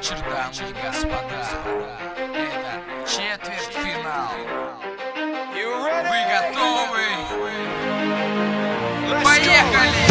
вечер, дамы и господа. Это четвертьфинал. Вы готовы? Поехали!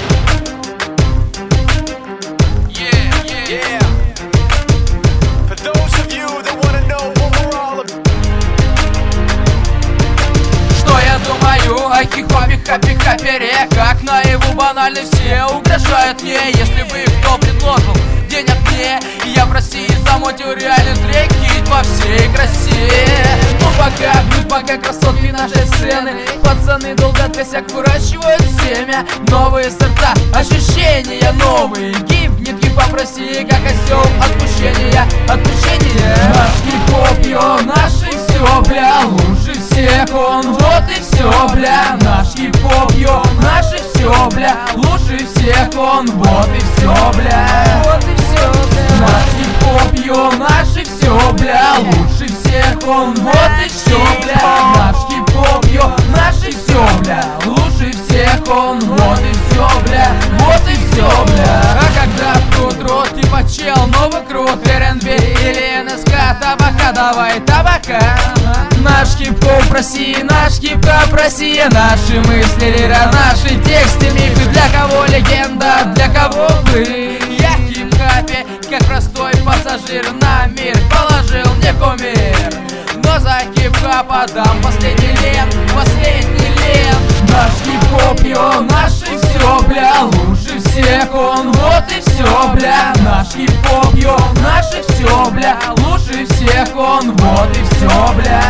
Что я думаю о хип-хопе, хапе-хапере? Как наяву банально все угрожают мне. Если бы кто предложил денег мне, и я в России замутил реальный трек, хит во всей красе. Ну пока красотки нашей сцены, пацаны долго косяк выращивают семя. Новые сорта, ощущения новые, гибнет хип-хоп в России, как осел отпущения. Наш хип-хоп, йо, наши все, бля, лучше всех он, вот и все, бля. Наш хип-хоп, йо, наши все, бля, лучше всех он, вот и все, бля. Вот и все, бля. Наш хип-хоп, йо, наши все, бля, лучше всех он, вот и все, бля. Наш хип-хоп, йо, наши все, бля, лучше всех он, вот и все, бля, вот и все, бля. А когда тут рот, типа чел, новый крут, РНБ или НСК, табака, давай табака. Наш хип-хоп в России, наш хип-хоп в России, наши мысли, лира, наши тексты, мифы. Для кого легенда, для кого вы? Я в хип-хопе, как простой пассажир, на мир положил мне кумир. Но за хип-хоп отдам последний лен. Наш хип-хоп, йо, наши все, бля, лучше всех он, вот и все, бля. Наш хип-хоп, йо, наши все, бля, лучше всех он, вот и все, бля.